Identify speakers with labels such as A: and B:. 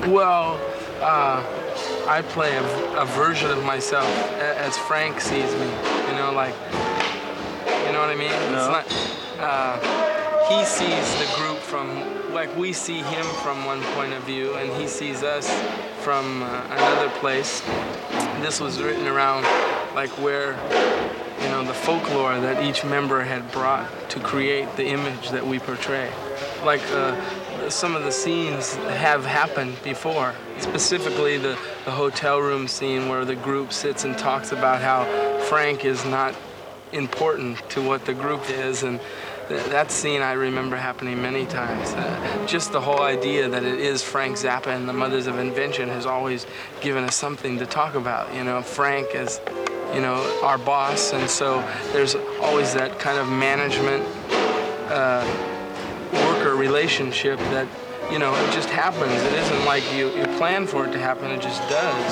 A: Well, I play a version of myself as Frank sees me. You know, like, you know what I mean?
B: No.
A: It's not, he sees the group from, like, we see him from one point of view, and he sees us from another place. This was written around, like, where, you know, the folklore that each member had brought to create the image that we portray. Like, some of the scenes have happened before, specifically the hotel room scene where the group sits and talks about how Frank is not important to what the group is, and that scene I remember happening many times. Just the whole idea that it is Frank Zappa and the Mothers of Invention has always given us something to talk about. You know, Frank as, you know, our boss, and so there's always that kind of management worker relationship that, you know, it just happens. It isn't like you plan for it to happen, it just does.